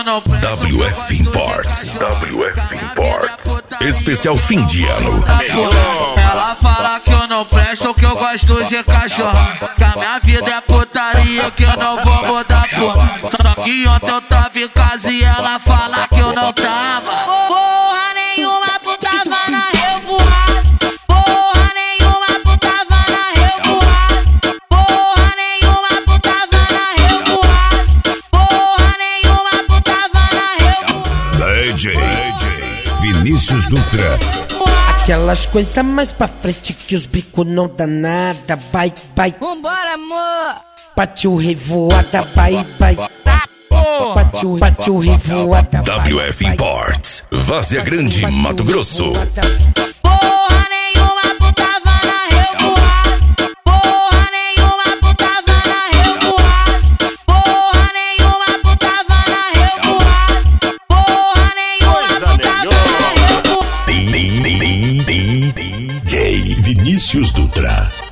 não presto. WF Imports. Especial fim de ano. Ela fala que eu não presto, que eu gosto de cachorro, que a minha vida é putaria, que eu não vou mudar, porra. Só que ontem eu tava em casa e ela fala que eu não tava. Porra nenhuma, tu tava na revoada. Porra nenhuma, tu tava na revoada. Porra nenhuma, tu tava na revoada. Porra nenhuma, tu tava na revoada. DJ Vinícius Dutra. Aquelas coisas mais pra frente que os bicos não dá nada. Vai, vai. Vambora, amor. Partiu revoada, vai, vai. Partiu revoada. WF Imports. Várzea Grande, Mato Grosso. Porra nenhuma, tu tava na revoada. Porra nenhuma, tu tava na revoada. Porra nenhuma, tu tava na revoada. Porra nenhuma, tu tava na revoada. DJ Vinícius Dutra.